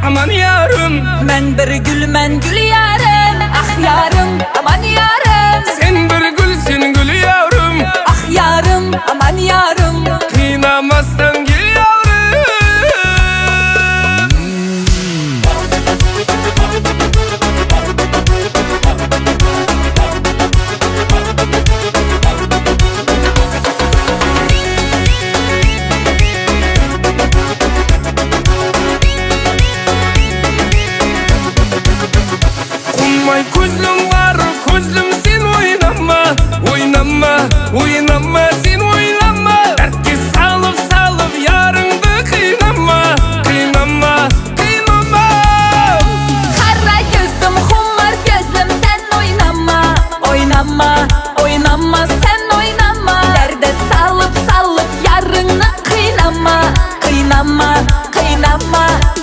aman yarım. Men bir gül, men gül yarım. Ah yarım, aman yarım. Sen bir gülsün gül yavrum. Ah yarım, aman yarım. Kıynamazsan gül yavrum. Konmay közlüm var, közlüm sen oynama. Oynama, oynama sen oynama. Dertke salıp salıp yarındı kıynama. Kıynama, kıynama. Kara gözüm, humar gözüm, sen oynama. Oynama, oynama, sen oynama. Derde salıp salıp yarını kıynama. Kıynama, kıynama.